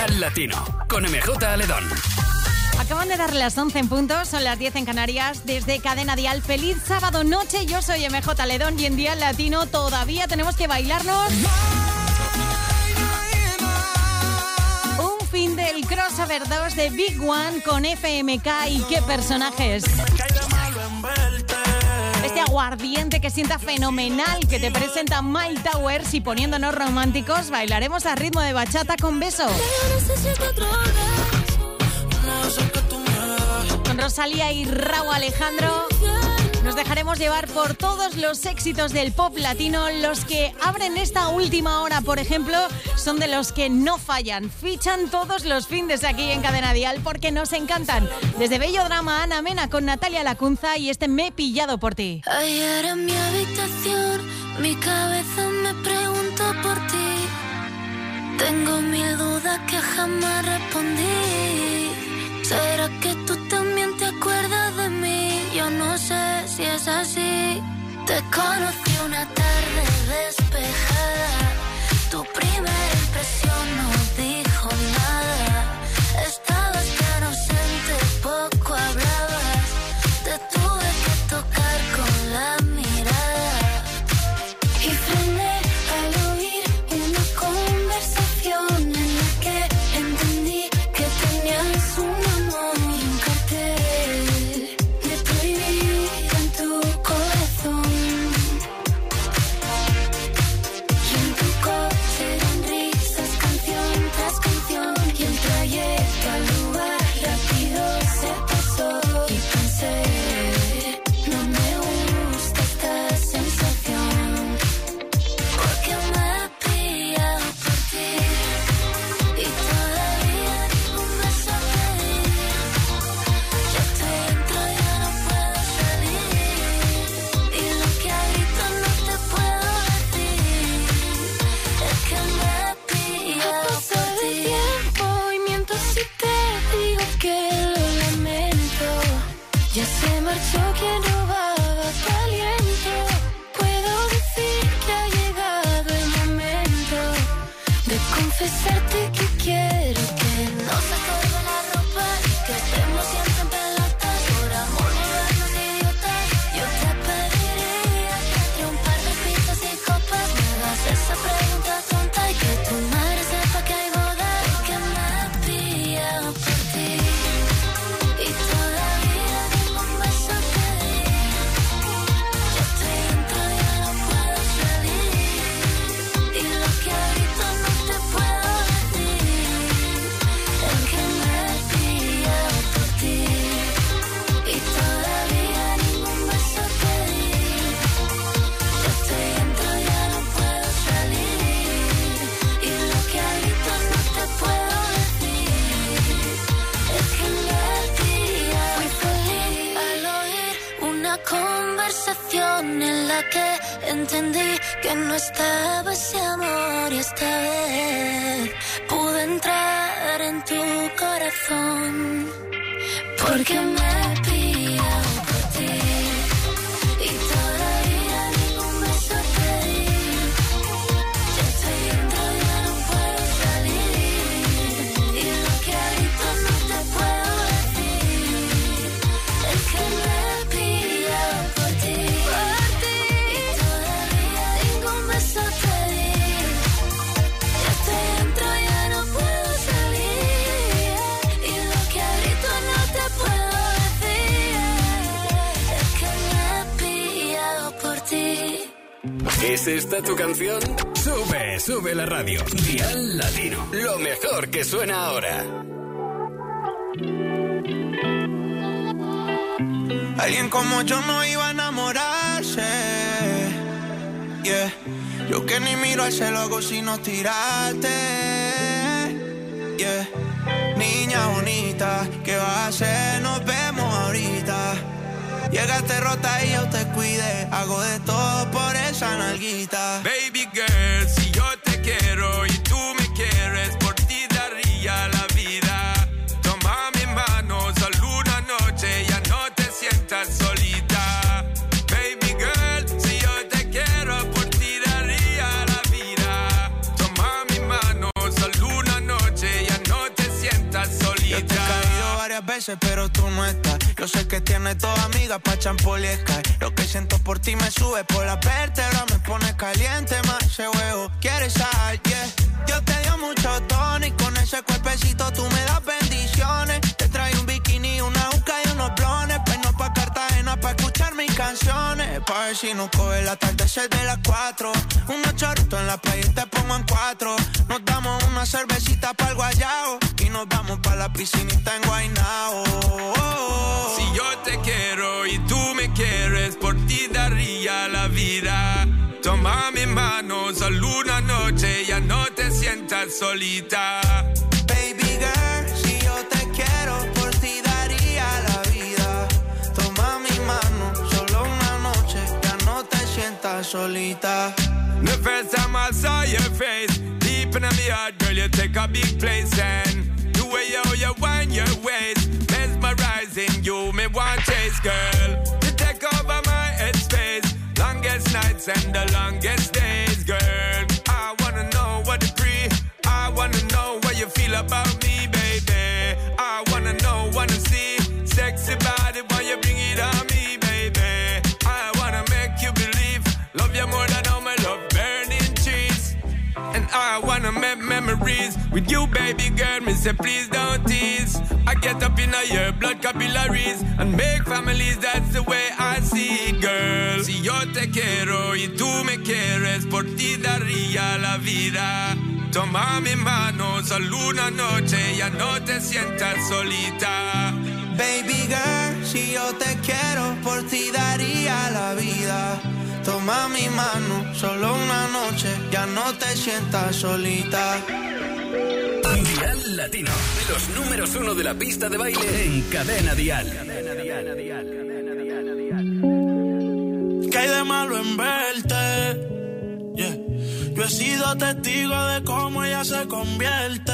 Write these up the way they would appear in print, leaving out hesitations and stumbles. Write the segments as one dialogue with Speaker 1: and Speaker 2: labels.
Speaker 1: Dial Latino, con MJ Aledón.
Speaker 2: Acaban de dar las 11 en punto, son las 10 en Canarias. Desde Cadena Dial, feliz sábado noche. Yo soy MJ Aledón y en Dial Latino todavía tenemos que bailarnos un fin del crossover 2 de Big One con FMK y qué personajes. Este aguardiente que sienta fenomenal que te presenta Mike Towers y poniéndonos románticos bailaremos a ritmo de bachata con Beso. Con Rosalía y Rauw Alejandro nos dejaremos llevar por todos los éxitos del pop latino. Los que abren esta última hora, por ejemplo, son de los que no fallan. Fichan todos los findes aquí en Cadena Dial porque nos encantan. Desde Bello Drama, Ana Mena con Natalia Lacunza y este Me he pillado por ti.
Speaker 3: Ayer en mi habitación, mi cabeza me preguntó por ti. Tengo mil dudas que jamás respondí. ¿Será que tú también te acuerdas de mí? Yo no sé si es así. Te conocí una tarde despejada. Tu primera impresión no dijo nada. Estabas tan ausente, poco hablabas. Te tuve que tocar con la mirada. Y frené al oír una conversación en la que entendí que tenías un amor y un cartel de prohibido en tu corazón. Y en tu coche eran risas, canción tras canción. Y el trayecto al lugar rápido se pasó. Y pensé, no me gusta esta sensación, porque me he pillado por ti. Y todavía ningún beso te di. Ya estoy dentro, ya no puedo salir. Y lo que a gritos no te puedo decir es que me he pillado por ti. Ha pasado el tiempo y miento si te digo que lo lamento. Ya se marchó quien robaba tu aliento. Puedo decir que ha llegado el momento de confesarte que quiero que no se estorbe la ropa y que estemos siempre en pelotas. Por amor volvernos idiotas. Yo te pediría que entre un par de pizzas y copas me hagas esa pregunta tonta y que tu madre sepa que hay boda. Que me he pillado por ti. Y todavía ningún beso te di. Ya estoy dentro, ya no puedo salir. Y lo que a gritos no te puedo decir es que me he pillado por ti. Y todavía ningún beso te di. Ya estoy dentro, ya no puedo salir. Y lo que a gritos no te puedo decir es que me he pillado. Fui feliz al oír una conversación en la que entendí que no estaba ese amor y esta vez pude entrar en tu corazón, porque me he pillado por ti. Y todavía ningún beso te di. Ya estoy dentro, ya no puedo salir. Y lo que a gritos no te puedo decir es que me he pillado por ti. Y todavía ningún beso te di. Ya estoy dentro, ya no puedo salir. Y lo que a gritos no te puedo decir es que me he pillado por ti.
Speaker 1: ¿Es esta tu canción? Sube la radio. Dial Latino, lo mejor que suena ahora.
Speaker 4: Alguien como yo no iba a enamorarse. Yeah. Yo que ni miro al cielo hago sino tirarte. Yeah. Niña bonita, ¿qué vas a hacer? Nos vemos ahorita. Llegaste rota y yo te cuidé. Hago de todo por esa nalguita.
Speaker 5: Baby girl, si yo te quiero y tú me quieres, por ti daría la vida. Toma mi mano, solo una noche, ya no te sientas solita. Baby girl, si yo te quiero, por ti daría la vida. Toma mi mano, solo una noche, ya no
Speaker 4: varias veces, pero tú no estás. Yo sé que tienes dos amigas pa' champol y Sky. Lo que siento por ti me sube por la vértebra, me pone caliente más ese huevo. ¿Quieres sal? Yeah. Yo te dio mucho tono y con ese cuerpecito tú me das bendiciones. Te traigo un bikini, una uca y unos blones. Peino pa' Cartagena pa' escuchar mis canciones. Pa' ver si nos coge el atardecer de las 4. Unos chorritos en la playa y te pongo en 4. Nos damos una cervecita pa'l guayao y nos vamos pa' la piscinita en Guaynao.
Speaker 5: Si yo te quiero y tú me quieres, por ti daría la vida. Toma mi mano, solo una noche, ya no te sientas solita.
Speaker 4: Baby girl, si yo te quiero, por ti daría la vida. Toma mi mano, solo una noche, ya no te sientas solita.
Speaker 5: The first time I saw your face, deep in my heart, girl, you take a big place. And the way you wind your waist, mesmerizing you, me want chase, girl. You take over my headspace, longest nights and the longest days, girl. I wanna know what you breathe, I wanna know what you feel about me, baby. I wanna know, wanna see, sexy body when you bring it on me, baby. I wanna make you believe, love you more than all my love. And I wanna make memories with you, baby girl. Me say please don't tease. I get up in your blood capillaries and make families. That's the way I see it, girl. Si yo te quiero y tú me quieres, por ti daría la vida. Toma mi mano, solo una noche, ya no te sientas solita.
Speaker 4: Baby girl, si yo te quiero, por ti daría la vida. Toma mi mano, solo una noche, ya no te sientas solita.
Speaker 1: Dial Latino, los números 1 de la pista de baile en Cadena Dial.
Speaker 6: ¿Qué hay de malo en verte? Yeah. Yo he sido testigo de cómo ella se convierte.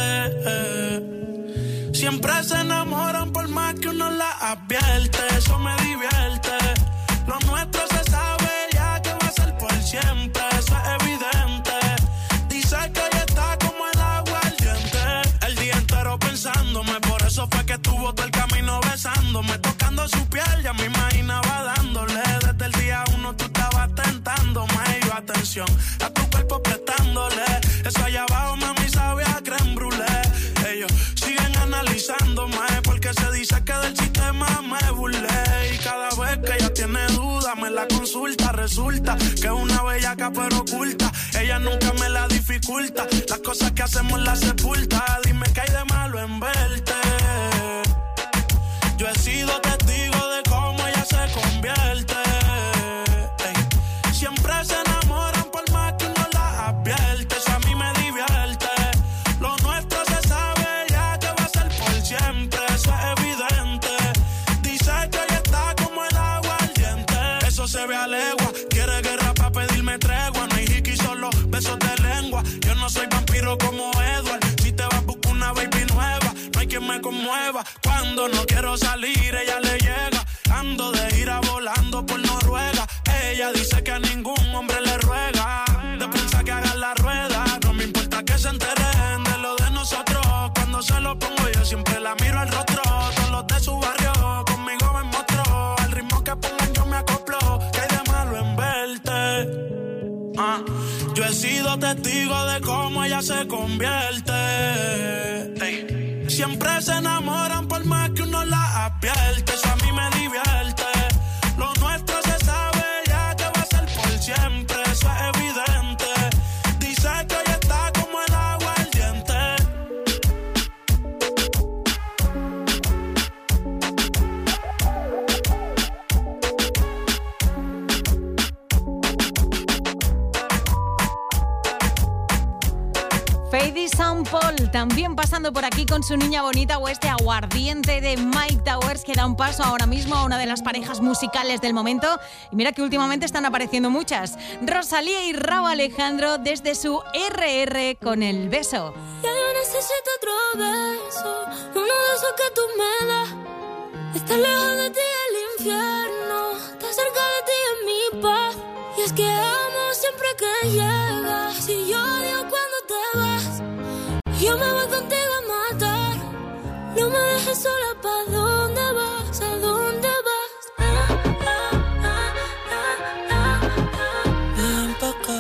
Speaker 6: Siempre se enamoran por más que uno la advierte. Eso me divierte. Lo nuestro se sabe por siempre, eso es evidente. Dice que ella está como el agua ardiente. El día entero pensándome, por eso fue que estuvo todo el camino besándome, tocando su piel, ya me imaginaba dándole. Desde el día 1 tú estabas tentándome. Y yo, atención, a tu cuerpo prestándole. Eso allá abajo, mami, sabía a crème brûlée. Ellos siguen analizándome, porque se dice que del sistema me burlé. Y cada vez que ella tiene duda, me la consulta, resulta que es una bellaca pero oculta. Ella nunca me la dificulta, las cosas que hacemos las sepulta. Dime qué hay de malo en verte. Yo he sido testigo de cómo ella se convierte. Ey. Siempre se enamoran por más que uno la advierte. Eso a mí me divierte. Lo nuestro se sabe ya que va a ser por siempre. Eso es evidente. Dice que ella está como el agua ardiente. Eso se ve a legua. Quiere guerra pa' pedirme tregua. No hay hiki, solo besos de lengua. Yo no soy vampiro como Edward. Si te vas, busco una baby nueva. No hay quien me conmueva. Cuando no quiero salir, ella le llega. Ando de gira volando por Noruega. Ella dice que a ningún hombre le ruega. De pensar que haga la rueda. No me importa que se enteren de lo de nosotros. Cuando se lo pongo yo siempre la miro al rostro. Todos los de su barrio conmigo me mostró. Al ritmo que pongan yo me acoplo. ¿Qué hay de malo en verte? Yo he sido testigo de cómo ella se convierte. Ey. Siempre se enamoran por más que uno la advierte. Eso a mí me divierte. Lo nuestro se sabe ya que va a ser por siempre. Eso es evidente. Dice que ella está como el agua ardiente.
Speaker 2: Fady Saint-Paul también pasando por aquí con su niña bonita, o este aguardiente de Mike Towers, que da un paso ahora mismo a una de las parejas musicales del momento. Y mira que últimamente están apareciendo muchas. Rosalía y Rauw Alejandro desde su RR con El Beso.
Speaker 3: Ya yo necesito otro beso, uno de esos que tú me das. Estar lejos de ti es el infierno, estar cerca de ti es mi paz. Y es que amo siempre que llegas. Si yo odio cuando te vas, yo me voy contigo a matar. No me dejes dejé sola, ¿pa' dónde vas? ¿A dónde vas?
Speaker 6: Ven pa' acá.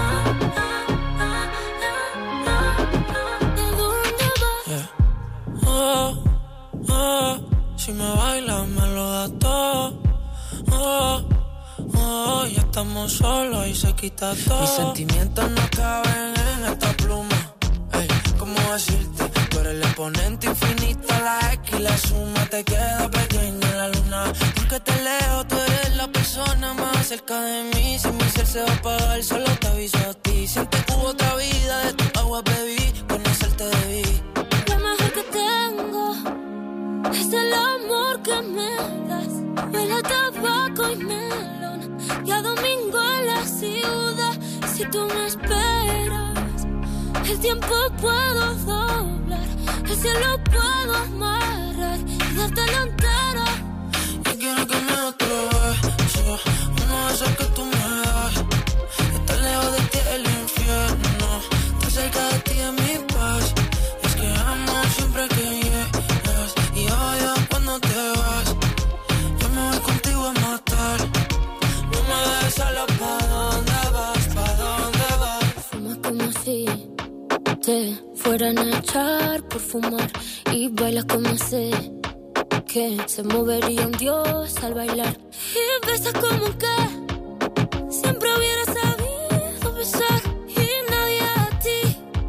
Speaker 3: ¿A dónde vas?
Speaker 6: Yeah. Oh, oh, si me bailas me lo das todo. Oh, oh, ya estamos solos y se quita todo. Mis sentimientos no caben en esta pluma. Ey, ¿cómo decirte? Tú eres el exponente infinito, la X y la suma te queda pequeña en la luna. Porque te leo, tú eres la persona más cerca de mí. Si mi ser se va a apagar, solo te aviso a ti. Siente que hubo otra vida, de tu agua bebí, conocerte debí.
Speaker 3: Lo mejor que tengo es el amor que me das. Huele a tabaco y melón, y a domingo en la ciudad. Si tú me esperas, el tiempo puedo doblar, el cielo puedo amarrar y dártelo entero.
Speaker 6: Yo quiero que me otro beso, uno de esos que tú me das. Estar lejos de ti es el infierno, estar cerca de ti es mi paz. Es que amo siempre que llegas y odio cuando te vas. Yo me voy contigo a matar, no me dejes sola. ¿Pa' dónde vas? ¿Pa' dónde vas?
Speaker 3: Fumas como si te fueran a echar por fumar, y bailas como sé que se movería un dios al bailar. Y besas como que siempre hubiera sabido besar, y nadie a ti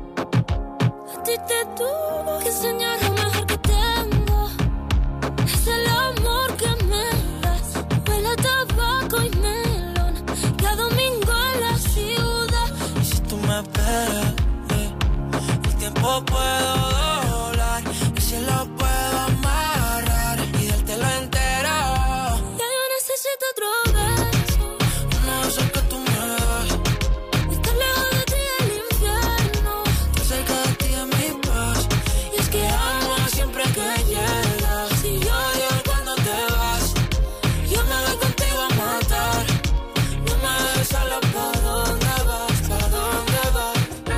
Speaker 3: te tuvo que enseñar. Lo mejor que tengo es el amor que me das. Huele a tabaco y melón, y a domingo en la ciudad.
Speaker 6: Y si tú me esperas, el tiempo puedo doblar, el cielo puedo amarrar y dártelo entero.
Speaker 3: Ya yo necesito otro beso,
Speaker 6: Uno de esos que tú me das.
Speaker 3: estar lejos de ti el infierno.
Speaker 6: Estar cerca de ti es mi paz.
Speaker 3: Y es que
Speaker 6: Amo siempre que llegas y odio cuando te vas.
Speaker 3: yo me voy contigo a matar.
Speaker 6: No me dejes sola. ¿Pa' dónde vas? ¿Pa' dónde vas?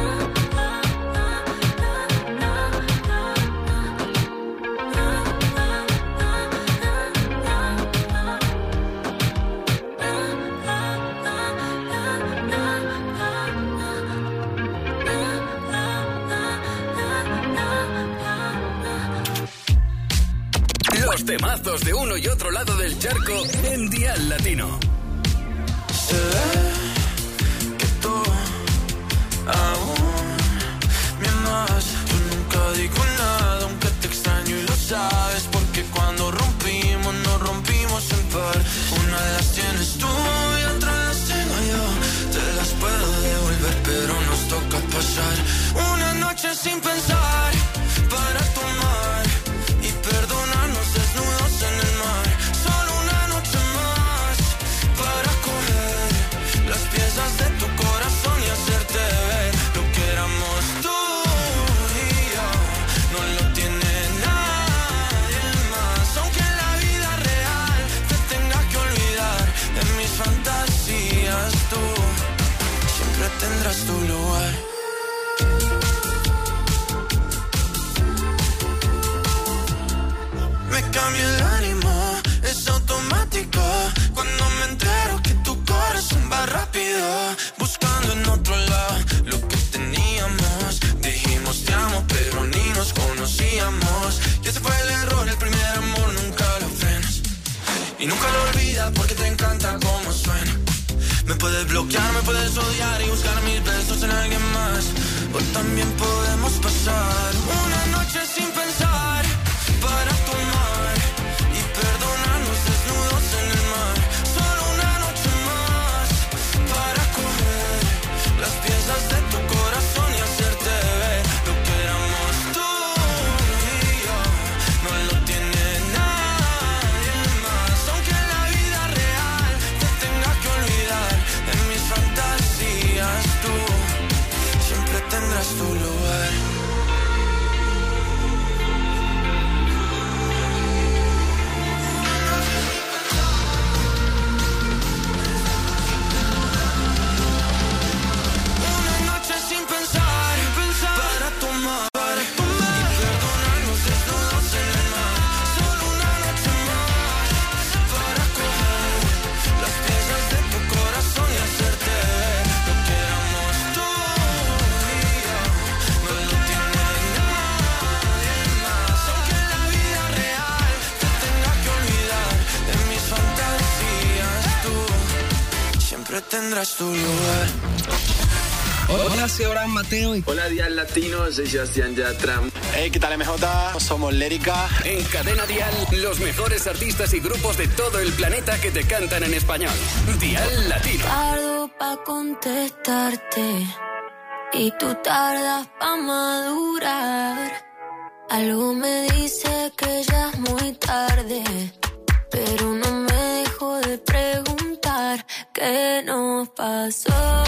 Speaker 1: Los temazos de uno y otro lado del charco en Dial Latino.
Speaker 6: Se ve que tú aún me amas. Yo nunca digo nada, aunque te extraño y lo sabes. Porque cuando rompimos, nos rompimos en par. Una de las tienes tú y otra las tengo yo. Te las puedo devolver, pero nos toca pasar una noche sin pensar para tomar y perdonarnos desnudos en el mar. Solo una noche más para coger las piezas de tu corazón y hacerte ver lo que éramos tú y yo. No lo tiene nadie más, aunque en la vida real te tenga que olvidar. En mis fantasías tú siempre tendrás tu lugar. Me cambia el ánimo, es automático. Cuando me entero que tu corazón va rápido, buscando en otro lado lo que teníamos. Dijimos te amo, pero ni nos conocíamos. Y ese fue el error, el primer amor nunca lo frenas. Y nunca lo olvidas porque te encanta cómo suena. Me puedes bloquear, me puedes odiar y buscar mis besos en alguien más. O también podemos pasar una noche sin pensar para tomar y perdonarnos desnudos en el mar. Solo una noche más para coger las piezas de tu corazón y hacerte ver lo que éramos tú y yo. No lo tiene nadie más, aunque en la vida real te tenga que olvidar. En mis fantasías tú siempre tendrás tu lugar.
Speaker 4: tendrás tu lugar.
Speaker 7: Hola, soy Abraham Mateo.
Speaker 8: Hola, Dial Latino, soy Sebastián Yatra.
Speaker 9: Hey, ¿qué tal, MJ? Somos Lérica.
Speaker 1: En Cadena Dial, los mejores artistas y grupos de todo el planeta que te cantan en español. Dial Latino.
Speaker 3: Tardo pa' contestarte y tú tardas pa' madurar. Algo me dice que ya es muy tarde, pero no me dejo de preguntar qué nos pasó.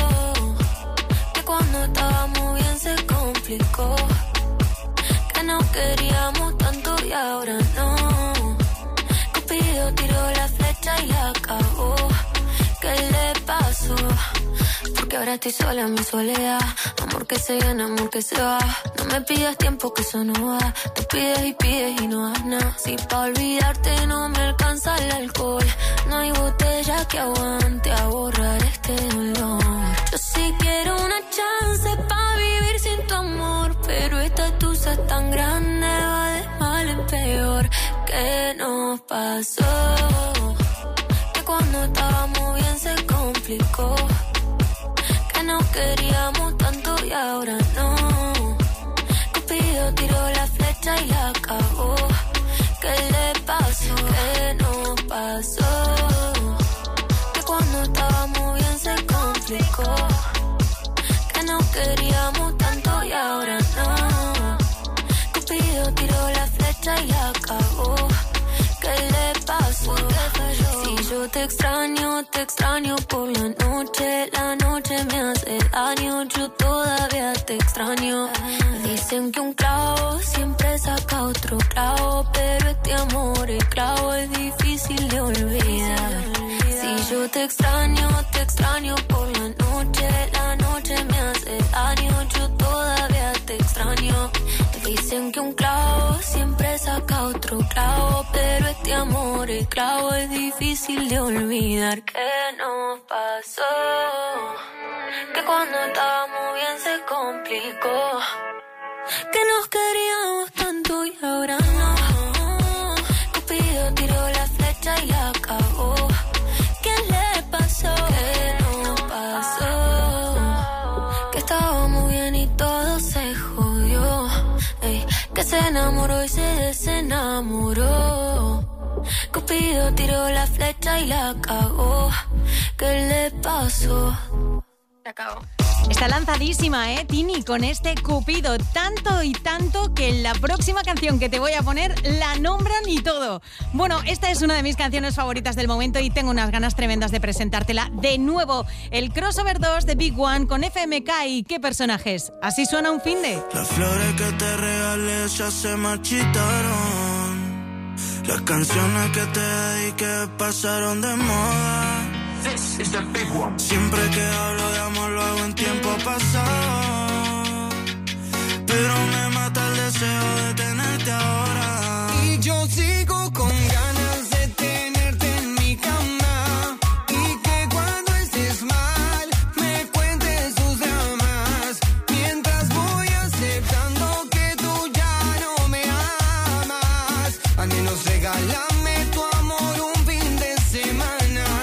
Speaker 3: Cuando estábamos bien se complicó, que no queríamos tanto y ahora no. Cupido tiró la flecha y la cagó. ¿Qué le pasó? Porque ahora estoy sola en mi soledad. Amor que se viene, amor que se va. No me pidas tiempo que eso no va. Tú pides y no das nada. Si pa' olvidarte no me alcanza el alcohol, no hay botella que aguante a borrar este dolor. Yo sí quiero una chance pa' vivir sin tu amor, pero esta tusa es tan grande, va de mal en peor. ¿Qué nos pasó? Que cuando estábamos bien se complicó, que no queríamos tanto y ahora no. Cupido tiró la flecha y la cagó. ¿Qué le pasó? ¿Qué nos pasó? Que cuando estábamos bien se complicó, que no queríamos tanto y ahora no. Cupido tiró la flecha y la cagó. ¿Qué le pasó? Si yo te extraño por la noche me hace daño, yo todavía te extraño. Dicen que un clavo siempre saca otro clavo, pero este amor, el clavo es difícil de olvidar. Si yo te extraño por la noche me hace daño, yo todavía te extraño. Dicen que un clavo siempre saca otro clavo, pero este amor, el clavo es difícil de olvidar. ¿Qué nos pasó? Que cuando estábamos bien se complicó, que nos queríamos tanto y ahora no. Cupido tiró la flecha y la cagó. ¿Qué le pasó? ¿Qué nos pasó? Que estábamos bien y todo se jodió. Ey, que se enamoró y se desenamoró. Cupido tiró la flecha y la cagó. ¿Qué le pasó?
Speaker 2: La cagó. Está lanzadísima, Tini, con este Cupido. Tanto y tanto que en la próxima canción que te voy a poner la nombran y todo. Bueno, esta es una de mis canciones favoritas del momento y tengo unas ganas tremendas de presentártela de nuevo. El crossover 2 de Big One con FMK y ¿qué personajes? Así suena un finde.
Speaker 4: Las flores que te regalé ya se marchitaron. Las canciones que te dediqué pasaron de moda.
Speaker 5: This is the Big One.
Speaker 4: Siempre que hablo de amor lo hago en tiempo pasado, pero me mata el deseo de tenerte ahora. Y yo sigo con ganas de tenerte en mi cama, y que cuando estés mal me cuentes tus dramas, mientras voy aceptando que tú ya no me amas. Al menos regálame tu amor un fin de semana.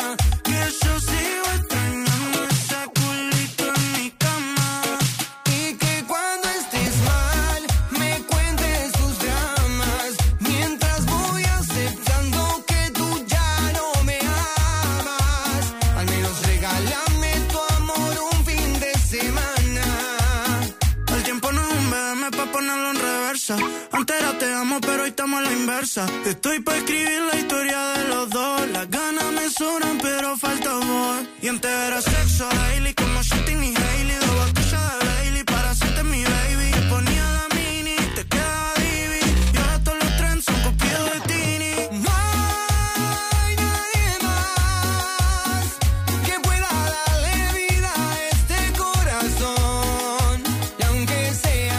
Speaker 4: Antes era te amo, pero hoy estamos a la inversa. Estoy pa' escribir la historia de los dos. Las ganas me sobran, pero falta voz. Y antes era sexo daily, como Shooting y Hailey. 2 botellas de Bailey para hacerte mi baby. Te ponía la mini, te quedaba divi. Y ahora todos los trends son copiados de Tini. No hay nadie más que pueda darle vida a este corazón. Y aunque sea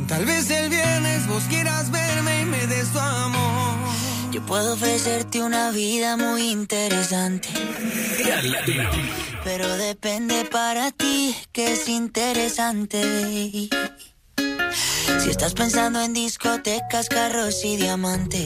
Speaker 10: Tal vez el viernes vos quieras verme y me des tu amor.
Speaker 3: Yo puedo ofrecerte una vida muy interesante, pero depende para ti que es interesante. Si estás pensando en discotecas, carros y diamantes,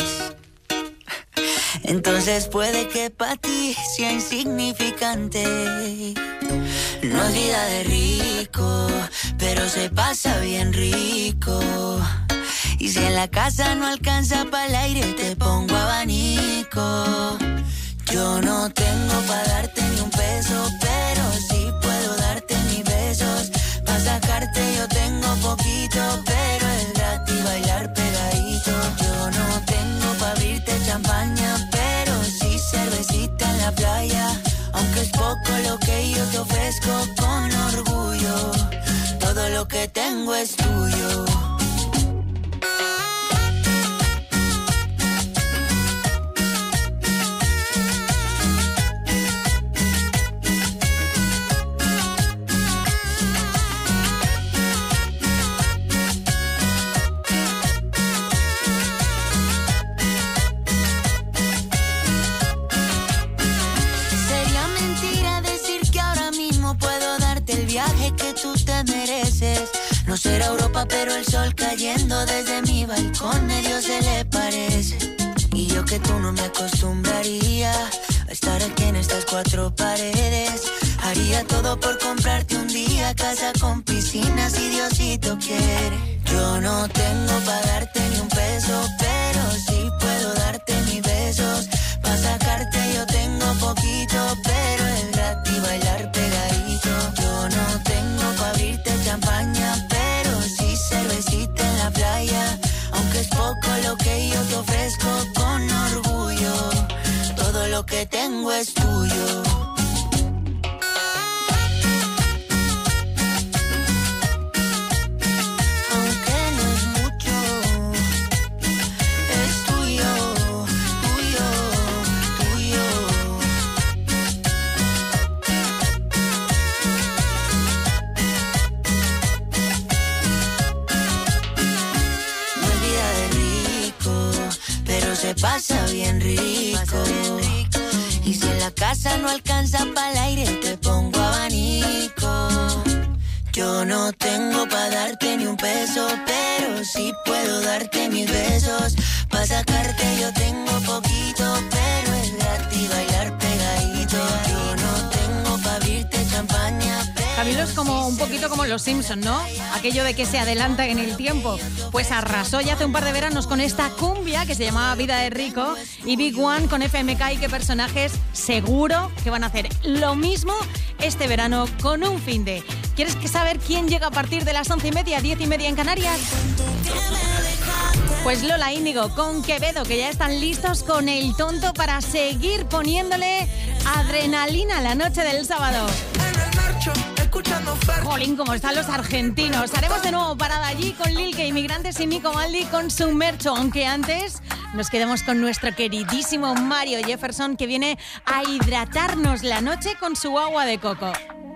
Speaker 3: entonces puede que para ti sea insignificante. No es vida de rico, pero se pasa bien rico. Y si en la casa no alcanza para el aire, te pongo abanico. Yo no tengo para darte ni un peso, pero sí puedo darte mis besos. Pa' sacarte yo tengo poquito, pero es gratis bailar pegadito. Yo no tengo para abrirte champaña, pero sí cervecita en la playa. Aunque es poco lo que yo te ofrezco con orgullo, todo lo que tengo es tuyo. No será Europa, pero el sol cayendo desde mi balcón medio se le parece. Y yo que tú no me acostumbraría a estar aquí en estas cuatro paredes. Haría todo por comprarte un día casa con piscina si Diosito quiere. Yo no tengo para darte ni un peso, pero sí puedo darte mis besos. Pa' sacarte yo tengo poquito, pero es gratis bailar pegadito. Yo no tengo para abrirte champaña, pero sí cervecita en la playa. Aunque es poco lo que yo te ofrezco con orgullo, todo lo que tengo es tuyo. Se pasa bien rico. Y si en la casa no alcanza para el aire, te pongo abanico. Yo no tengo para darte ni un peso, pero sí puedo darte mis besos. Pa' sacarte yo tengo poquito, pero es gratis bailar pegadito. Yo no tengo para abrirte champaña.
Speaker 2: Camilo es como un poquito como los Simpson, ¿no? Aquello de que se adelanta en el tiempo. Pues arrasó ya hace un par de veranos con esta cumbia que se llamaba Vida de Rico, y Big One con FMK, y qué personajes seguro que van a hacer lo mismo este verano con un finde. ¿Quieres saber quién llega a partir de las 11:30, 10:30 en Canarias? Pues Lola Índigo con Quevedo, que ya están listos con El Tonto para seguir poniéndole adrenalina la noche del sábado. Jolín, cómo están los argentinos. Haremos de nuevo parada allí con Lil K, Inmigrantes y Nico Maldi con su mercho. Aunque antes nos quedemos con nuestro queridísimo Mario Jefferson, que viene a hidratarnos la noche con su agua de coco.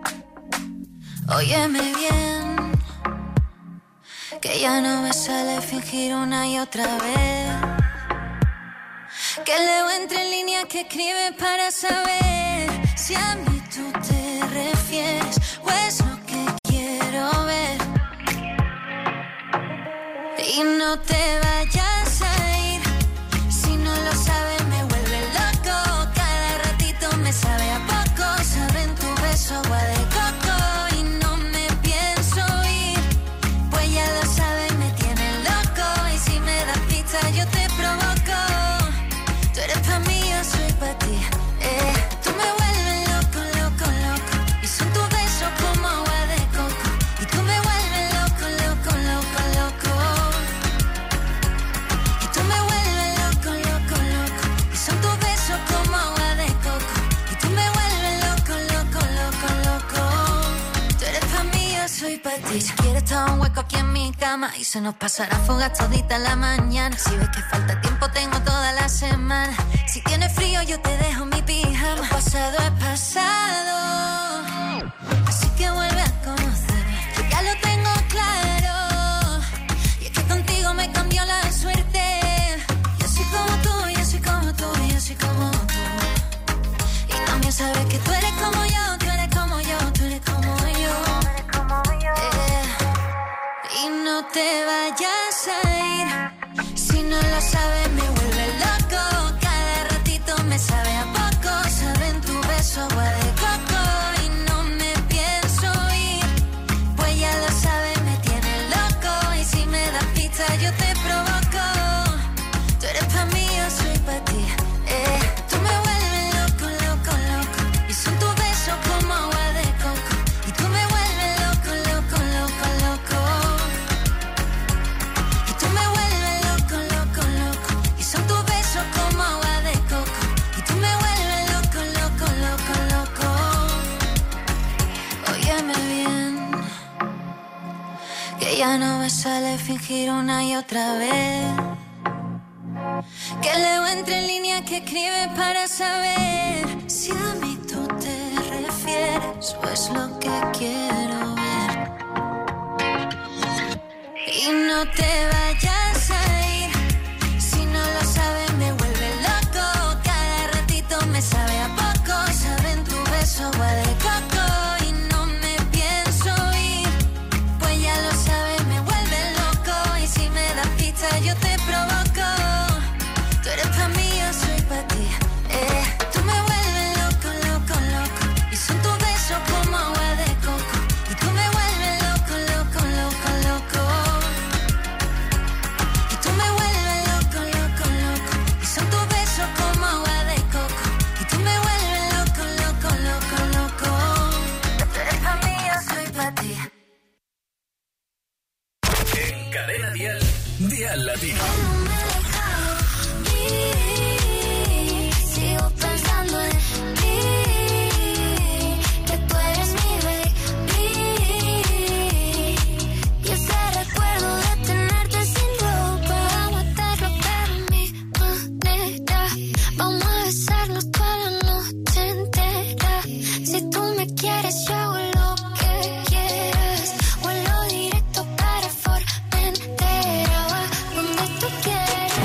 Speaker 3: Óyeme bien, que ya no me sale fingir una y otra vez. Que leo entre líneas que escribes para saber si a mí tú te refieres o es lo que quiero ver. Y no te vayas a ir, si no lo sabes me vuelve loco. Cada ratito me sabe a poco, sabe en tu beso agua de coco. Y no me pienso ir, pues ya lo sabes, me tiene loco. Y si me das pista yo te provoco. Tú eres pa' mí, yo soy pa' ti. Tú me vuelves loco, loco, loco. Y son tus besos como agua de coco. Y tú me vuelves loco, loco, loco, loco. Y tú me vuelves loco, loco, loco. Y son tus besos como agua de coco. Y tú me vuelves loco, loco, loco, loco. Tú eres pa' mí, yo soy pa' ti. Si quieres estar un hueco aquí en mi cama y se nos pasará fugaz todita la mañana. Si ves que falta tiempo tengo toda la semana. Si tienes frío yo te dejo mi pijama. Lo pasado es pasado, así que vuelve a conocerme. Yo ya lo tengo claro, vayas a ir. Si no lo sabes me vuelve loco. Cada ratito me sabe a poco. Sabe en tu beso agua de coco. Y no me pienso ir. Pues ya lo sabes, me tiene loco. Y si me das pizza yo te provoco. Tú eres pa' mí, yo soy pa' ti. Tú me vuelves loco, loco, loco. Y son tus besos como agua de coco. Y tú me vuelves loco, loco, loco, loco. Y tú me vuelves loco, loco, loco. Y son tus besos como agua de coco. Y tú me vuelves loco, loco, loco, loco. Óyeme bien, que ya no me sale fingir una y otra vez. Que leo entre líneas que escribes para saber si a mí tú te refieres o es lo que quiero ver. Y no te vayas a ir. Si no lo sabes me vuelve loco. Cada ratito me sabe a poco. Sabe en tu beso agua de coco. Y no me pienso ir. Pues ya lo sabes, me vuelve loco. Y si me das pizza yo te provoco. Tú eres pa' mí, yo soy pa' ti. Tú me vuelves loco, loco, loco. Y son tus besos como agua de coco. Y tú me vuelves loco, loco, loco, loco. Y tú me vuelves loco, loco, loco. Y son tus besos como agua de coco. Y tú me vuelves loco, loco, loco, loco. Tú eres pa' mí, yo soy pa' ti.
Speaker 1: En Cadena Dial, Dial Latino.
Speaker 3: Sigo pensando en ti, que tú eres mi baby. Y ese recuerdo de tenerte sin ropa, aguantarlo pero a mi manera. Vamos a besarnos toda la noche entera. Si tú me quieres yo hago lo que quieras. Vuelo directo para Formentera. Va donde tú quieras.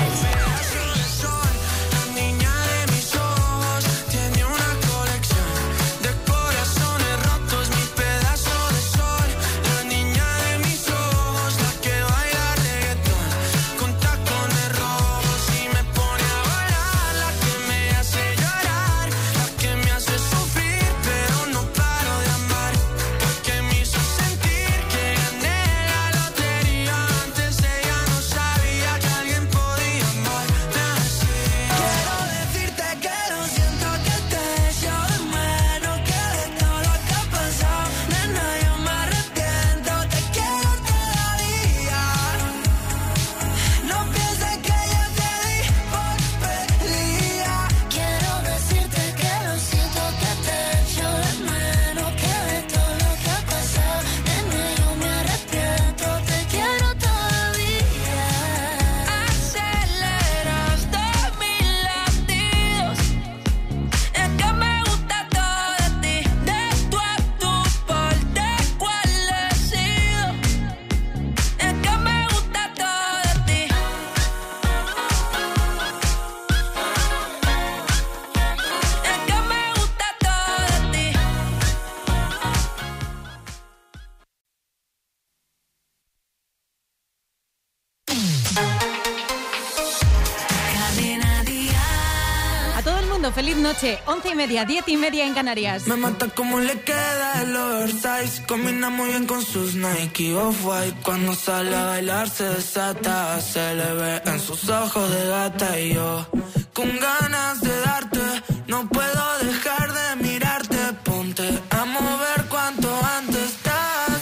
Speaker 2: Feliz noche, 11:30, 10:30 en Canarias.
Speaker 6: Me mata como le queda el oversize. Combina muy bien con sus Nike Off-White. Cuando sale a bailar se desata. Se le ve en sus ojos de gata. Y yo con ganas de darte. No puedo dejar de mirarte. Ponte a mover cuanto antes. Estás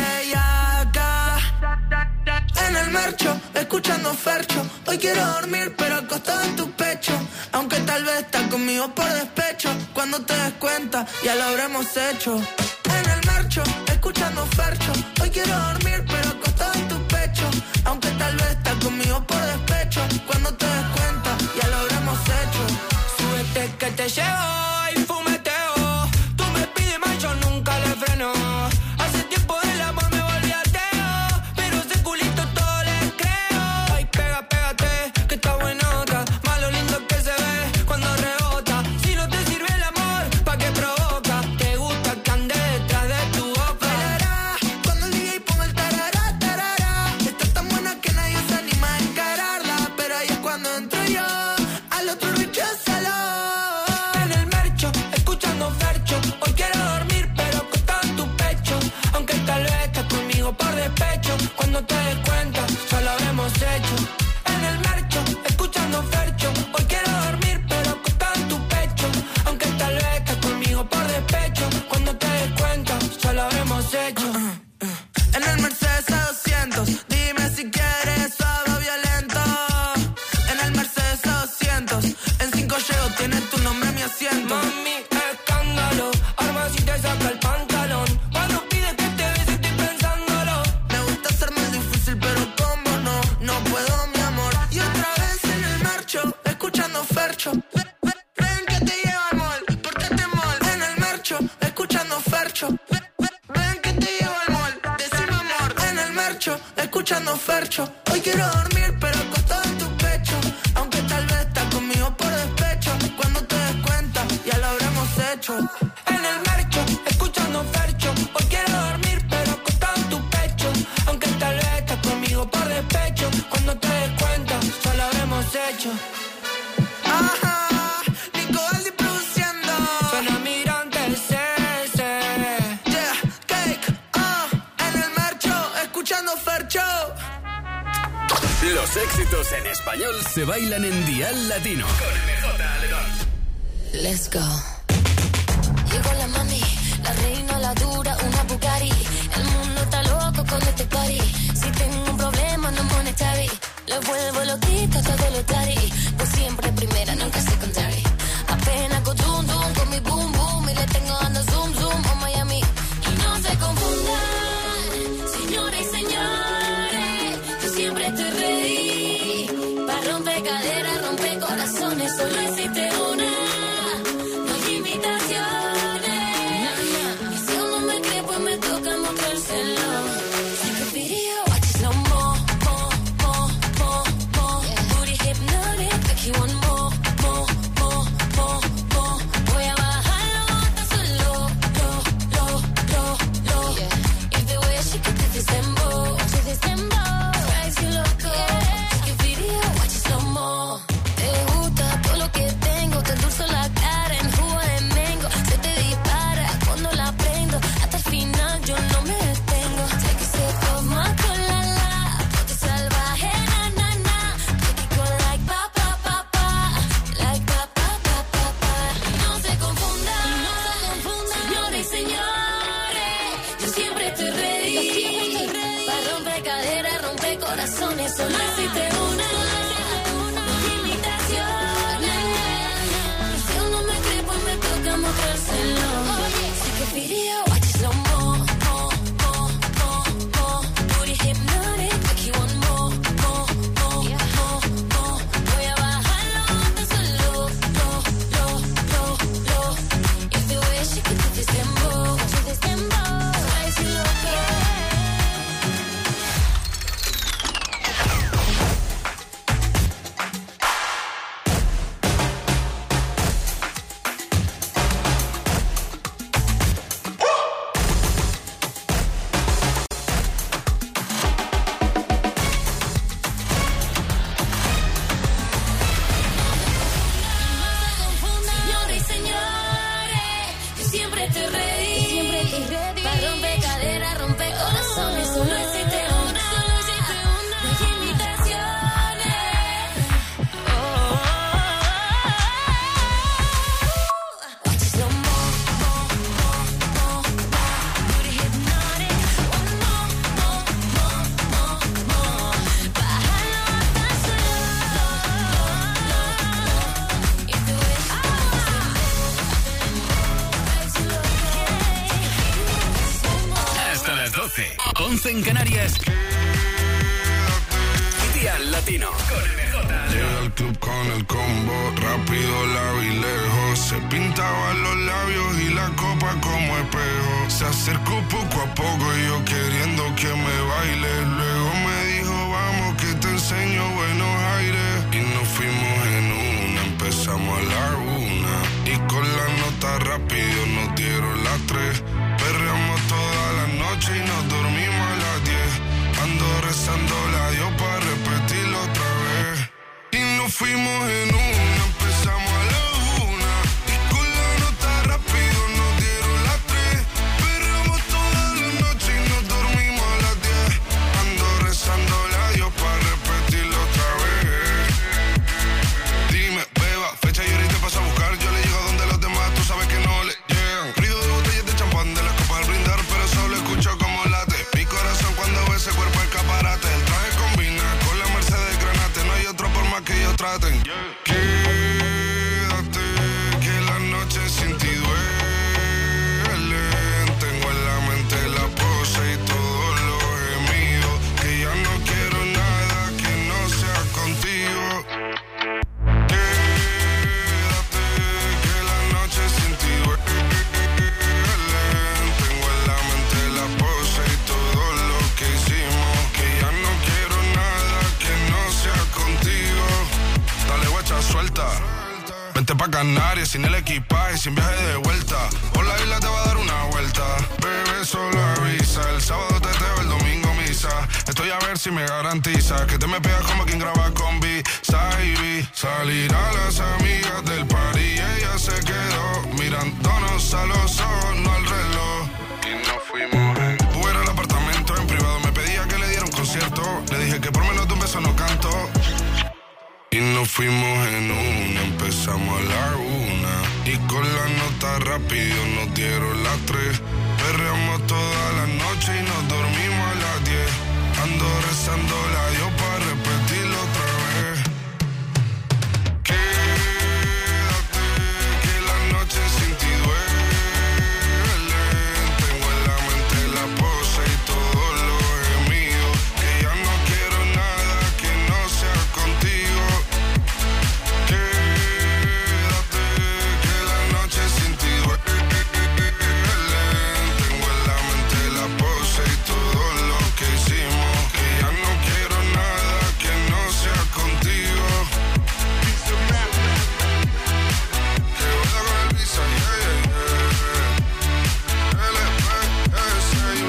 Speaker 6: bellaca. En el marcho, escuchando Fercho. Hoy quiero dormir pero acostado en tu pecho. Aunque tal vez estás conmigo por despecho. Cuando te des cuenta, ya lo habremos hecho. En el marcho, escuchando Fercho. Hoy quiero dormir, pero acostado en tu pecho. Aunque tal vez estás conmigo por despecho. Cuando te des cuenta, ya lo habremos hecho. Súbete que te llevo y fumeteo. Tú me pides más, yo nunca le freno. Hace tiempo del amor me volví ateo. Pero ese culito todo le creo. Ay, pégate, que está buenota. Más lo lindo que se ve cuando rebota. Si no te sirve el amor, ¿pa' qué provoca? Te gusta que ande detrás de tu boca. Bailará cuando el DJ ponga el
Speaker 11: Cuando te des cuenta, ya lo habremos hecho. En el marcho, escuchando Fercho. Hoy quiero dormir, pero acostado en tu pecho. Aunque tal vez estás conmigo por despecho. Cuando te des cuenta, ya lo habremos hecho.
Speaker 10: En el Mercedes A200, dime si quieres suave o violento. En el Mercedes A200, en 5 llego, tiene tu nombre mi asiento.
Speaker 11: Mami, escándalo, arma si te saca el pantalón. Cuando pides que te bese estoy pensándolo.
Speaker 10: Me gusta ser más difícil, pero como no, no puedo, mi amor. Y otra vez en el marcho, escuchando Fercho. Ven que te llevo al mall, pórtate mal. En el marcho, escuchando Fercho. Ven que te llevo al mall, decime amor. En el marcho, escuchando Fercho. Hoy quiero dormir, pero acostado en tu pecho. Aunque tal vez estás conmigo por despecho. Cuando te des cuenta, ya lo habremos hecho.
Speaker 11: En el marcho, escuchando Fercho. Hoy quiero dormir, pero acostado en tu pecho. Aunque tal vez estás conmigo por despecho. Cuando te des cuenta, ya lo habremos hecho.
Speaker 10: Ajá, Nico Valdi produciendo.
Speaker 11: Suena migrante ese.
Speaker 10: Yeah, cake, en el marcho, escuchando Fercho.
Speaker 1: Los éxitos en español se bailan en Dial Latino. Con MJ Aledón.
Speaker 3: Let's go. Llegó la mami, la reina, la dura, una Bugatti. El mundo está loco con este party. Si tengo un problema no monetary, le vuelvo loquito todo lo tari. Pues siempre primera, nunca secondary. Apenas con zoom zoom, con mi boom boom. Y le tengo dando zoom zoom a Miami. Y no se confundan, señores y señores, yo siempre estoy ready. Pa' romper caderas, romper corazones, solo existe una. No hay imitaciones. Y si uno me cree, pues me toca mostrárselo. Take a video, watch it slow mo, mo, mo, mo, mo. Booty hypnotic, make you want more, more, more, more, more. Voy a bajarlo hasta solo, lo. If the way she could do this dembow, drives you loco. Take a video, watch it slow mo. Te gusta todo lo que tengo, te endulzo la cara en jugo de mango. Se te dispara cuando la prendo, hasta el final yo no me detengo. Take a sip of my cola, ponte salvaje, na. Make it go like pa, pa, pa, pa, like pa, pa, pa, pa, pa. No se confundan, señores y señores, yo siempre estoy ready. Pa' romper caderas, romper corazones, solo existe una. No hay imitaciones. Y si uno me cree, pues me toca mostrárselo. Take a video, watch it slow mo, mo, mo, mo, mo. Booty hypnotic, make you want more, more, more, more, more. Voy a bajarlo hasta solo, lo. If the way she could do this dembow, drives you loco. Señores y señores, yo siempre estoy ready. Pa' romper caderas, romper corazones, solo existe una. No hay imitaciones. Watch it slow mo, mo, mo, mo, mo. Booty hypnotic, one more, more, more, more, more. Bájalo hasta solo, lo. If the way she
Speaker 1: Hasta las 12. 11 en Canarias. Dial Latino. Con MJ Aledón.
Speaker 12: Llega al club con el combo, rápido, largo y lejos. Se pintaban los labios y la copa como espejo. Se acercó poco a poco y yo queriendo que me baile. Luego me dijo, vamos que te enseño buenos aires. Y nos fuimos en una, empezamos a la 1. Y con la nota rápido nos dieron las 3. Perreamos toda la noche y nos dormimos a las 10. Ando rezando la Dios para repetirlo otra vez. Y nos fuimos en una, empezamos a la 1. Y con la nota rápido nos dieron las 3. Perreamos toda la noche y nos dormimos a las 10. Ando rezando maltraten. Quédate, que la noche sin ti duelen. Tengo en la mente la pose y todos los gemidos. Que ya no quiero nada que no sea contigo. Quédate, que la noche sin ti duelen. Tengo en la mente la pose y todo lo que hicimos. Que ya no quiero nada que no sea contigo. Dale, guacha, suelta. Vente pa' Canarias sin el equipaje, sin viaje de vuelta. Por la isla te va a dar una vuelta. Bebé, solo avisa. El sábado teteo, el domingo misa. Estoy a ver si me garantiza que te me pegas como quien graba con B-Side. Salir a las amigas del party y ella se quedó mirándonos a los ojos, no al reloj. Y nos fuimos en Uber al apartamento en privado. Me pedía que le diera un concierto. Le dije que por menos de un beso no canto. Y nos fuimos en una, empezamos a la 1. Y con la nota rápido nos dieron las 3. Perreamos toda la noche y nos dormimos a las 10. Ando rezando la Dios para repetirlo otra vez. Quédate, que la noche sin ti duele. Tengo en la mente la pose y todo lo gemido. Que ya no quiero nada que no sea contigo. Quédate, que la noche sin ti duele. Tengo en la mente la pose y todo lo que hicimos. Que ya no quiero nada que no sea contigo. Que vuelva con el visa, yeah, yeah, yeah. LPS, you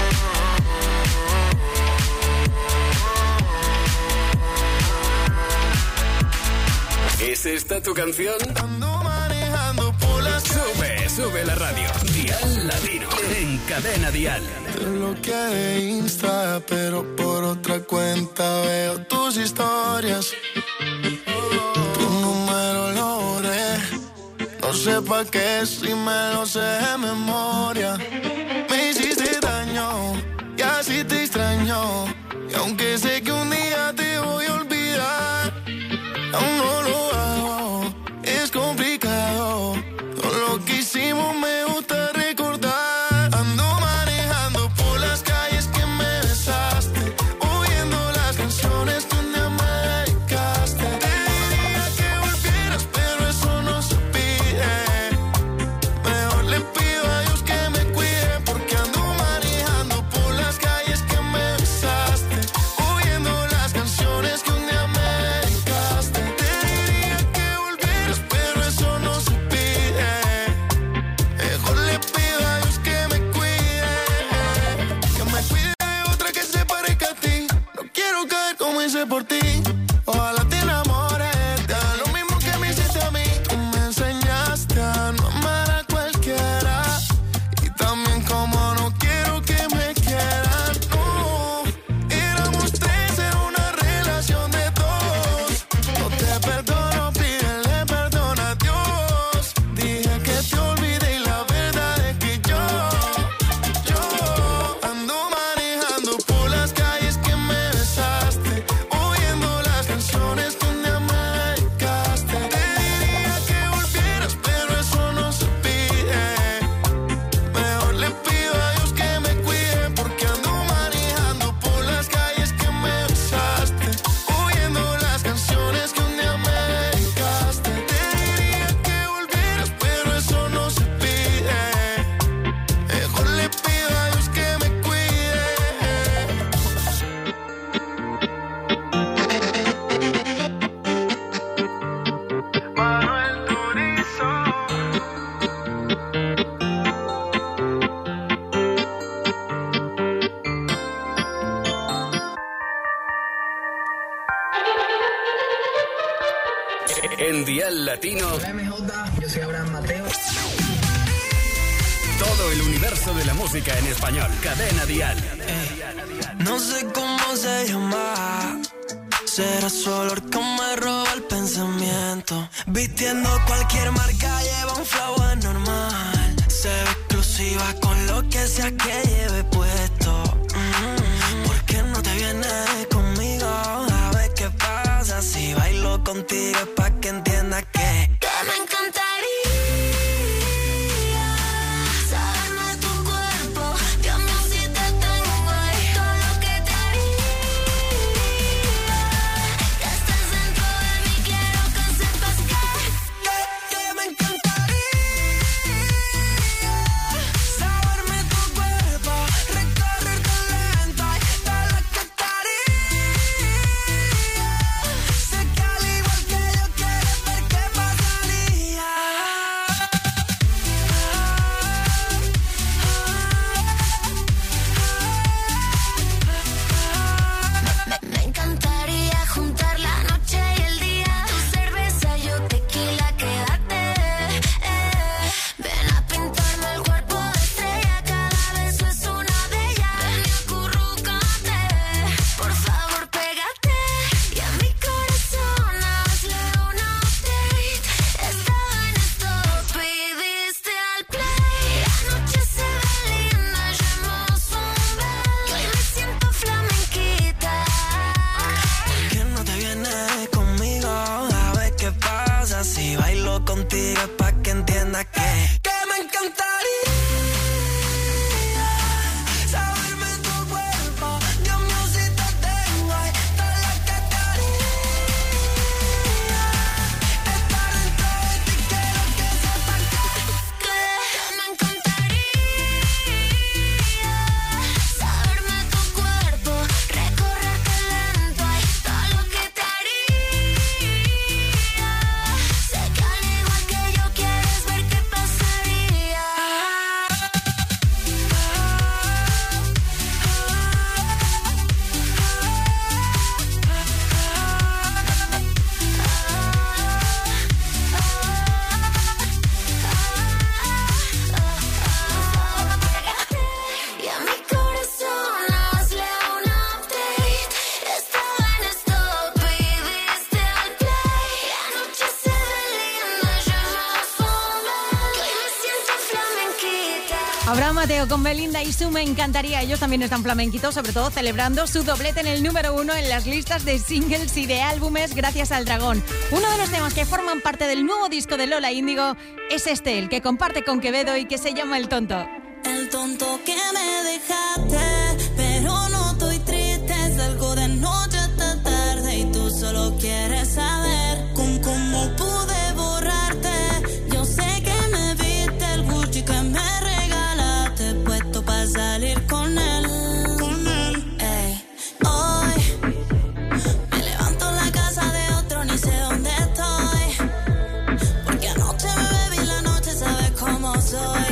Speaker 12: know.
Speaker 1: ¿Es esta tu canción?
Speaker 10: Ando manejando por las
Speaker 1: Sube la radio. Dial Latino. En Cadena Dial.
Speaker 10: Te bloqueé de Insta, pero por otra cuenta veo tus historias. Tu número lo borré. No sé pa' qué si me lo sé de memoria. Me hiciste daño y así te extraño. Y aunque sé que un día te voy a olvidar, aún no lo hago. Es complicado. Todo lo que hicimos me gusta recordar. Ando manejando por las calles que me besaste, oyendo las canciones que un día me dedicaste. Te diría que volvieras, pero eso no se pide. Mejor le pido a Dios que me cuide, porque ando manejando por las calles que me besaste, oyendo las canciones que un día me dedicaste. Te diría que volvieras, pero eso no se pide. Mejor le pido a Dios que me cuide de otra que se parezca a ti. No quiero caer como hice por ti. Ojalá te enamores, te haga lo mismo que me hiciste a mí. Tú me enseñaste a no amar a cualquiera, y también como no quiero que me quieran. No, éramos tres en una relación de dos. No te perdono, pídele perdón a Dios. Dije que te olvidé y la verdad es que yo ando manejando por las calles que me besaste, oyendo las canciones que un día me dedicaste. Te diría que volvieras, pero eso no se pide. Mejor le pido a Dios que me cuide, porque ando manejando por las calles que me besaste, oyendo las canciones que un día me dedicaste. Te diría que volvieras, pero eso no se pide. Mejor le pido a Dios que me cuide. Manuel Turizo.
Speaker 1: En Dial Latino.
Speaker 7: Yo soy Abraham Mateo.
Speaker 1: Todo el universo de la música en español. Cadena Dial.
Speaker 11: No sé cómo se llama. Será su olor que me roba el pensamiento. Vistiendo cualquier marca, lleva un flow anormal. Se ve exclusiva con lo que sea que lleve puesto. ¿Por qué no te vienes conmigo? A ver qué pasa si bailo contigo.
Speaker 2: Mateo con Belinda y Su Me Encantaría. Ellos también están flamenquitos, sobre todo celebrando su doblete en el número 1 en las listas de singles y de álbumes gracias al Dragón. Uno de los temas que forman parte del nuevo disco de Lola Índigo es este, el que comparte con Quevedo y que se llama El Tonto.
Speaker 13: El tonto que me dejaste, pero no estoy triste, salgo de noche hasta tarde y tú solo quieres saber con cómo pude borrarte. Yo sé que me viste el Gucci que me regalaste, puesto para salir con él. Ey. Hoy me levanto en la casa de otro, ni sé dónde estoy, porque anoche me bebí la noche, sabes cómo soy.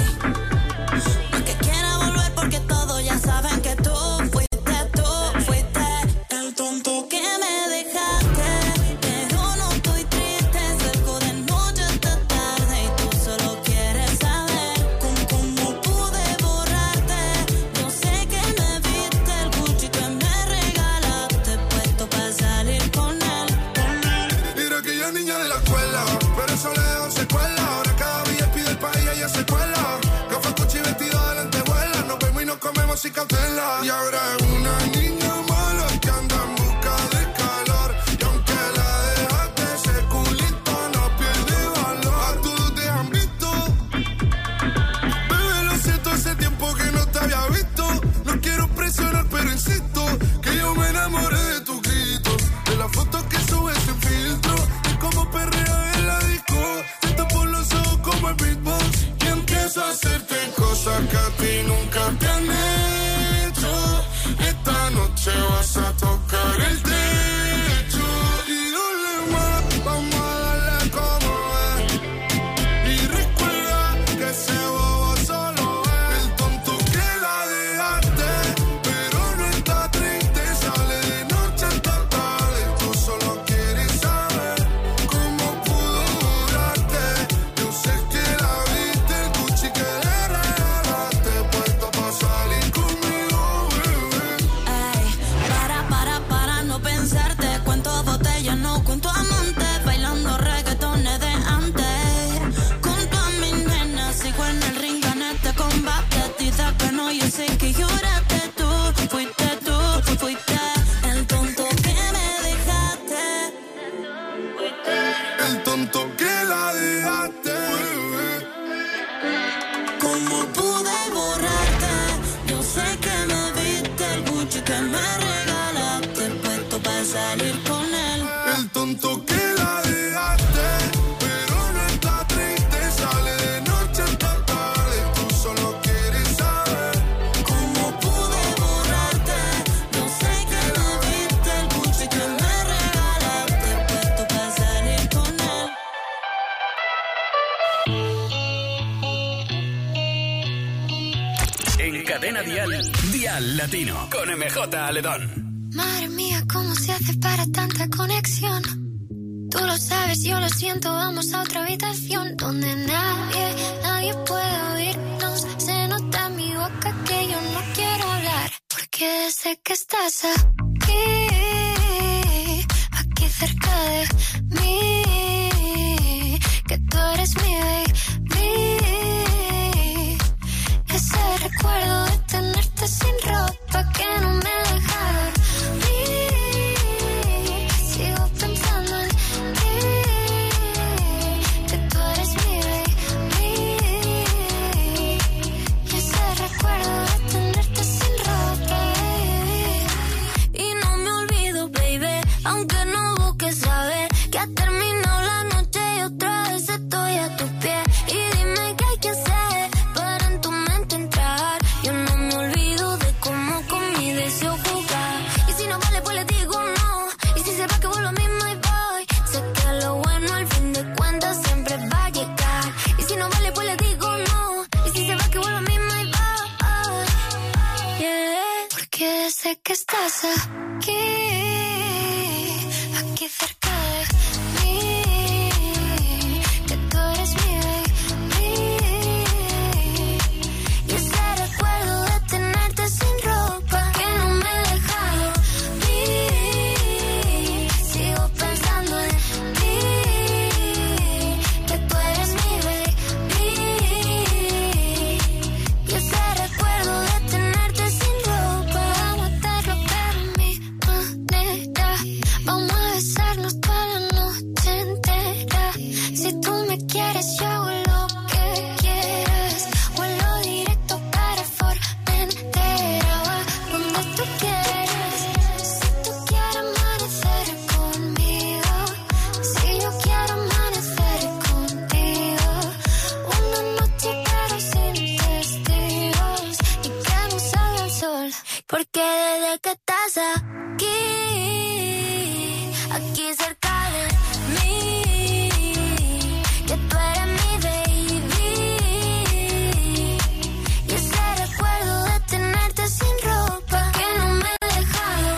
Speaker 13: Porque todos ya saben que tú fuiste el tonto que me dejaste, pero no estoy triste, salgo de noche hasta tarde y tú solo quieres saber con cómo pude borrarte. Yo sé que me viste el Gucci que me regalaste, puesto para salir con él.
Speaker 12: Mira que ya niña de la escuela, pero eso le dejó secuela. Ahora cada día pide el país y ella se cuela. Gafas, Gucci, vestido de lentejuela. Nos vemos y nos comemos sin cautela. Y ahora es una niña mala que anda en busca de calor. Y aunque la dejaste, ese culito no pierde valor. A todos te han visto. Bebé, lo siento, hace tiempo que no te había visto. No quiero presionar, pero insisto que yo me enamoré de tus gritos, de las fotos que subes sin filtro, de cómo perrea en la disco. Siento por los ojos como el beatbox y empiezo a hacerte cosas que a ti nunca te han hecho. Esta noche vas a tocar el techo y dale más, vamos a darle como es. Y recuerda que ese bobo solo es el tonto que la dejaste, pero no está triste, sale de noche hasta tarde. Tú solo quieres saber cómo pudo durarte. Yo sé que la viste, el Gucci que le regalaste, puesto para salir conmigo, bebé.
Speaker 13: Ey, para no pensarte. Cuento botellas, no cuento amantes, bailando reggaetones de antes. Junto a mi nena, sigo en el ring, gané este combate. Dice que no, yo sé que lloraste tú. Fuiste el tonto que me dejaste.
Speaker 12: El tonto que la dejaste, bebé.
Speaker 13: ¿Cómo pude borrarte? Yo sé que me viste el Gucci que me regalaste, puesto para salir con él.
Speaker 12: El tonto que la dejaste, pero no está triste, sale de noche hasta tarde. Tú solo quieres saber
Speaker 13: ¿Cómo pude borrarte? Yo sé que me viste el Gucci que me regalaste, puesto para salir con él.
Speaker 1: En Cadena Dial, Dial Latino, con MJ Aledón.
Speaker 3: Madre mía, ¿cómo se hace para tanta conexión? Tú lo sabes, yo lo siento, vamos a otra habitación donde nadie puede oírnos. Se nota en mi boca que yo no quiero hablar, porque sé que estás aquí cerca de mí, que tú eres mi baby. Ese recuerdo de tenerte sin ropa que no me deja dormir. Sigo pensando en ti, que tú eres mi baby. Ese recuerdo de tenerte sin ropa, baby.
Speaker 13: Y no me olvido, baby, aunque no busques saber que ha terminado la noche y otra vez estoy a tus pies. Y dime qué hay que hacer para en tu mente entrar. Yo no me olvido de cómo con mi deseo jugar. Y si no vale, pues le digo no. Y si se va, que vuelvo mismo y voy. Sé que lo bueno al fin de cuentas siempre va a llegar. Y si no vale, pues le digo no. Y si se va, que vuelvo mismo y voy. Yeah.
Speaker 3: Porque sé que estás aquí cerca de mí, que tú eres mi baby. Y ese recuerdo de tenerte sin ropa que no me deja dormir. Sigo pensando en ti, que tú eres mi baby. Y ese Porque desde que estás aquí cerca de mí, que tú eres mi baby, y ese recuerdo de tenerte sin ropa que no me he dejado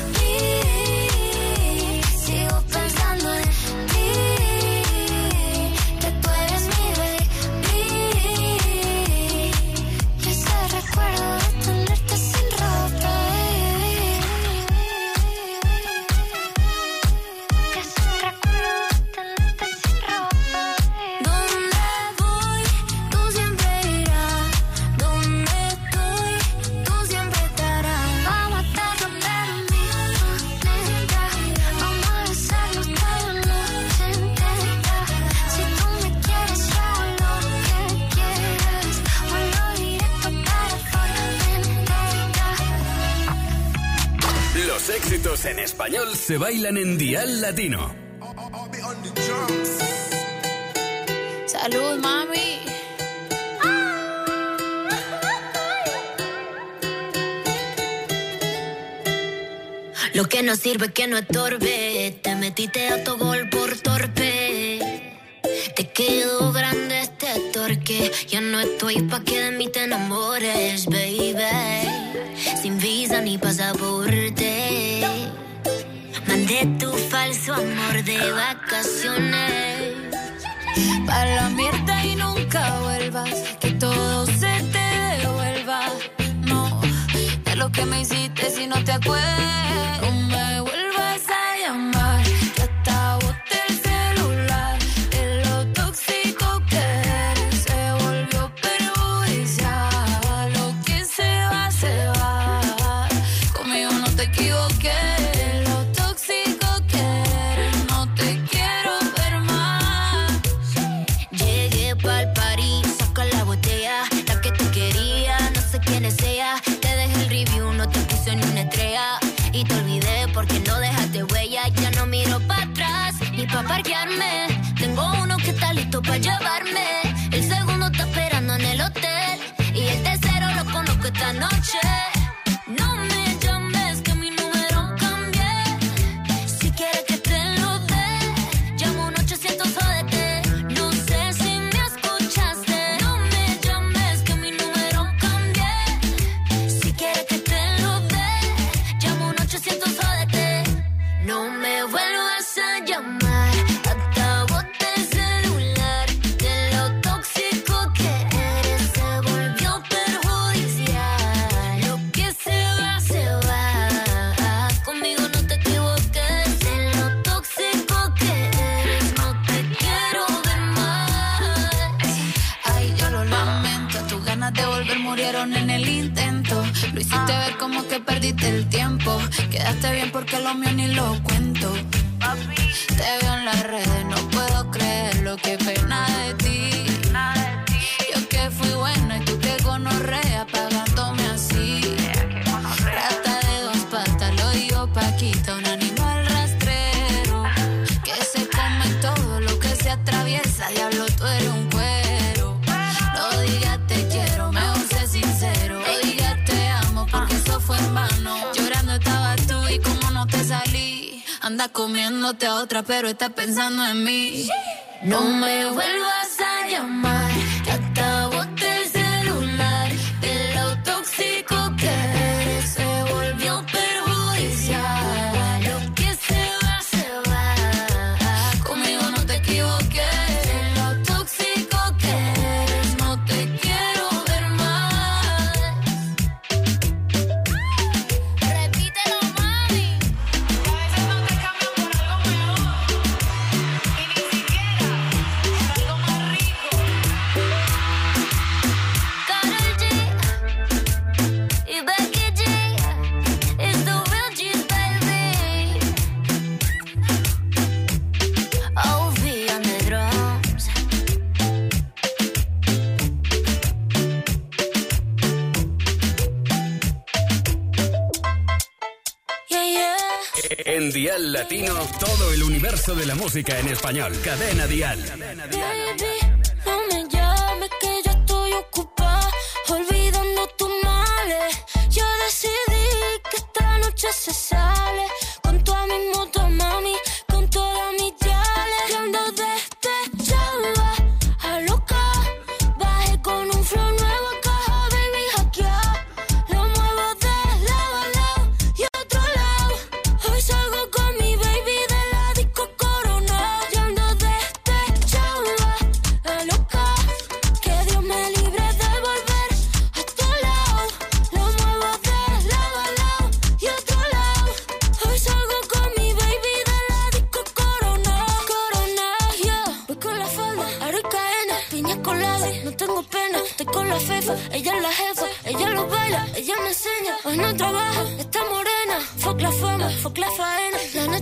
Speaker 3: ir. Sigo pensando en ti, que tú eres mi baby, y ese recuerdo de tenerte sin ropa.
Speaker 1: Los éxitos en español se bailan en Dial Latino.
Speaker 14: Salud, mami.
Speaker 3: Lo que no sirve que no estorbe. Te metiste autogol por torpe. Te quedó grande este torque. Ya no estoy pa' que de mí te enamores, baby. Sin visa ni pasaporte. Mandé tu falso amor de vacaciones.
Speaker 14: Para la mierda y nunca vuelvas. Que todo se te devuelva. No, de lo que me hiciste si no te acuerdas. No me vuelvas a llamar. Que hasta boté el celular. De lo tóxico que eres. Se volvió perjudicial. Lo que se va. Conmigo no te equivoqué. Lo tóxico que eres. No te quiero ver más.
Speaker 3: Llegué pa'l party, saca la botella. La que te quería, no sé quién es ella. Te dejé el review, no te puse ni una estrella. Y te olvidé porque no dejaste huella. Ya no miro para atrás, ni pa' parquearme. Tengo uno que está listo pa' llevarme. El segundo está esperando en el hotel. Y el tercero lo conozco esta noche. No me llames que mi número cambié. Si quieres que te lo dé, llamo un 800 jódete. No sé si me escuchaste. No me llames que mi número cambié. Si quieres que te lo dé, llamo un 800 jódete. No me vuelvas a llamar. Hasta boté el celular. De lo tóxico que eres. Se volvió perjudicial. Lo que se va. Conmigo no te equivoques. De lo tóxico que eres. No te quiero ver más.
Speaker 14: Ay, yo lo lamento. Tus ganas de volver murieron en el intento. Lo hiciste ver como que perdiste el tiempo. Quedaste bien porque lo mío ni lo cuento. Te veo en las redes, no puedo creerlo. Qué pena de ti. Yo que fui buena y tú que gonorrea pagándome así. Rata de dos patas, lo digo Paquita, un animal rastrero que se come todo lo que se atraviesa. Diablo, tú eres un cuero. No digas te quiero, mejor sé sincero. No digas te amo porque eso fue en vano. Llorando estabas tú y como no te salí. Andas comiéndote a otra pero estás pensando en mí.
Speaker 3: No me vuelvas a llamar. Ya hasta boté el celular. De lo tóxico que eres. Se volvió perjudicial. Lo que se va.
Speaker 14: Conmigo no te equivoques.
Speaker 3: De lo tóxico que eres. No te quiero ver más. Repítelo, mami.
Speaker 14: A veces no te cambian por algo mejor. Y ni siquiera por algo más rico.
Speaker 3: Karol G y Becky G. It's the real G's, baby. OV on the drums. Yeah.
Speaker 1: En Dial Latino, todo el universo de la música en español. Cadena Dial.
Speaker 3: Baby, no me llames que yo estoy ocupada, olvidando tus males. Yo decidí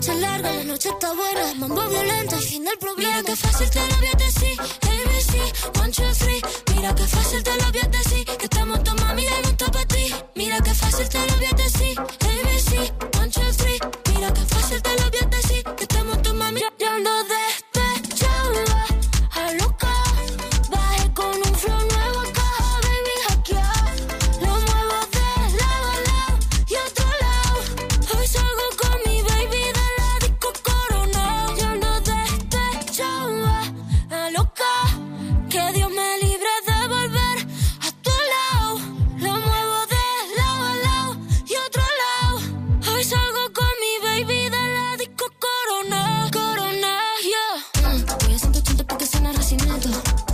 Speaker 3: noche es larga, la noche está buena. Mambo violento, el fin del problema. Mira que fácil te lo voy a decir. ABC, 1, 2, 3. Mira que fácil te lo voy a decir. Que estamos tu mami y no está para ti. Mira que fácil te lo voy a decir. ABC, 1, 2, 3. Mira que fácil te lo voy a decir. Que estamos tu mami. Yo ando despechada, a loca. Bajé con un flow nuevo acá, baby, hackear. Lo muevo de lado a lado y otro lado. Hoy salgo con mi baby de la disco Corona. Yo ando despechada, a loca. Que Dios me libre de volver a tu lado. Lo muevo de lado a lado y otro lado. Hoy salgo con mi baby de la disco Corona. Corona, yeah. Voy a 180 porque suena Recinito.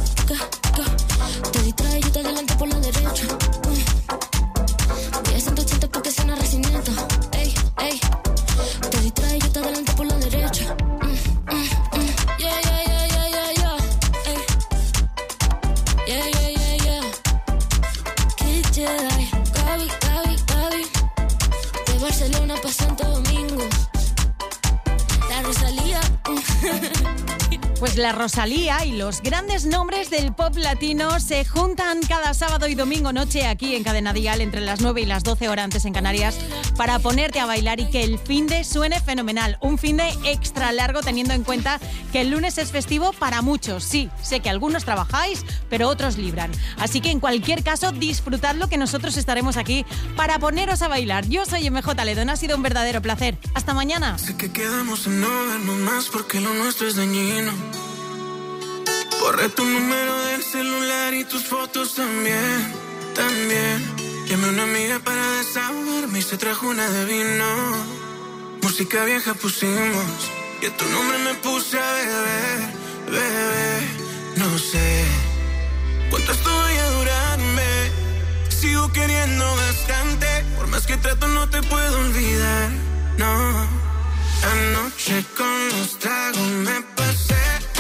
Speaker 3: Te distrae, yo te adelanto por la derecha. Voy a 180 porque suena Recinito. Ey, ey. Te distrae, yo te adelanto por la derecha. Yeah, yeah, yeah, yeah, yeah, yeah. Ey. Yeah, yeah, yeah, yeah. Kid Jedi, Gaby, Gaby, Gaby. De Barcelona pa' Santo Domingo. La Rosalía.
Speaker 2: Pues la Rosalía y los grandes nombres del pop latino se juntan cada sábado y domingo noche aquí en Cadena Dial entre las 9 y las 12 horas antes en Canarias para ponerte a bailar y que el finde suene fenomenal. Un finde extra largo teniendo en cuenta que el lunes es festivo para muchos. Sí, sé que algunos trabajáis, pero otros libran. Así que en cualquier caso, disfrutadlo que nosotros estaremos aquí para poneros a bailar. Yo soy MJ Ledón, ha sido un verdadero placer. Hasta mañana.
Speaker 6: Sé que quedamos en no vernos más porque lo nuestro es dañino. Borré tu número del celular y tus fotos también, también. Llamé a una amiga para desahogarme y se trajo una de vino. Música vieja pusimos y a tu nombre me puse a beber, bebé. No sé cuánto esto vaya a durarme. Sigo queriendo bastante, por más que trato no te puedo olvidar, no. Anoche con los tragos me pasé.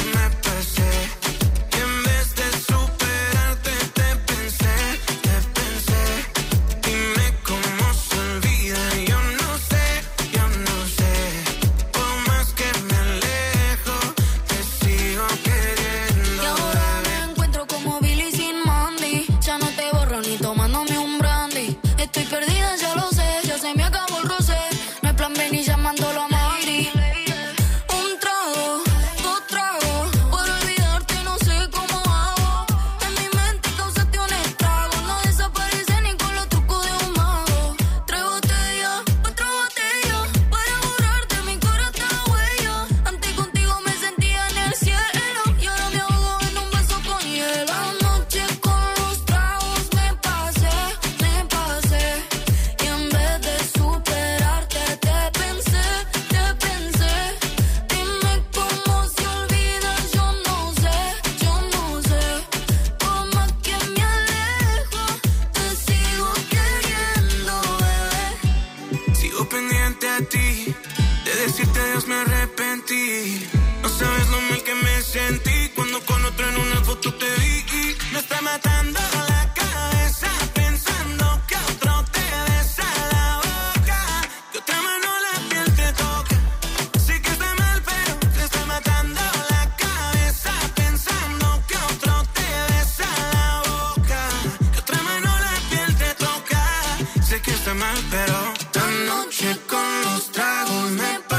Speaker 6: No sabes lo mal que me sentí cuando con otro en una foto te vi. Me está matando la cabeza pensando que otro te besa la boca, que otra mano la piel te toca. Sé que está mal pero te está matando la cabeza pensando que otro te besa la boca, que otra mano la piel te toca. Sé que está mal pero esta noche con los tragos me